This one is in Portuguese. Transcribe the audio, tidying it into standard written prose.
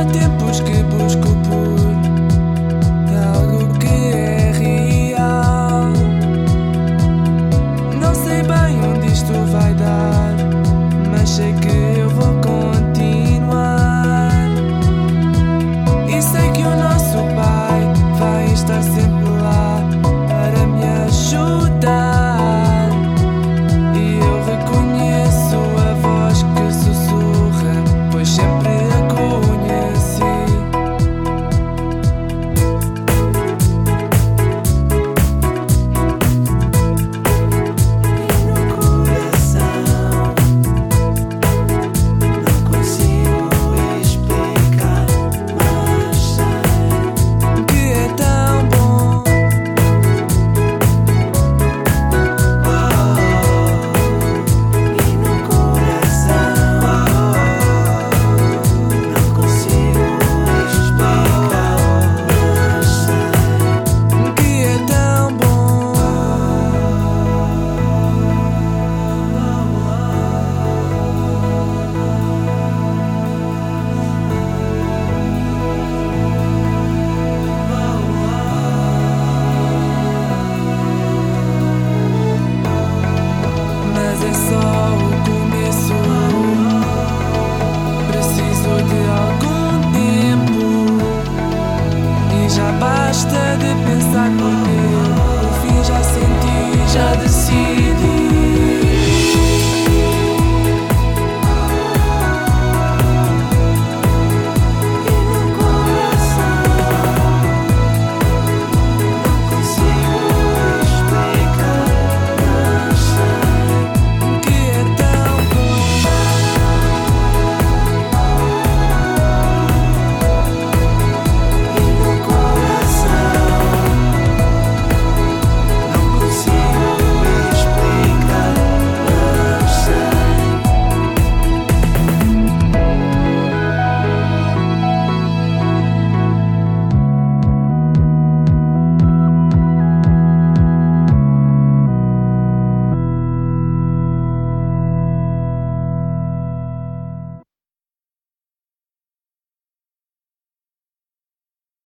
tempos que busco por algo que é real. Não sei bem onde isto vai dar, mas sei que eu vou continuar. E sei que o nosso Pai vai estar sempre lá para me ajudar. E eu reconheço a voz que sussurra, pois sempre a conheci. E no coração não consigo explicar, mas sei que é tão bom. E no coração não consigo explicar, mas sei que é tão bom. Mas é só o começo. Preciso de algum tempo, e já basta de pensar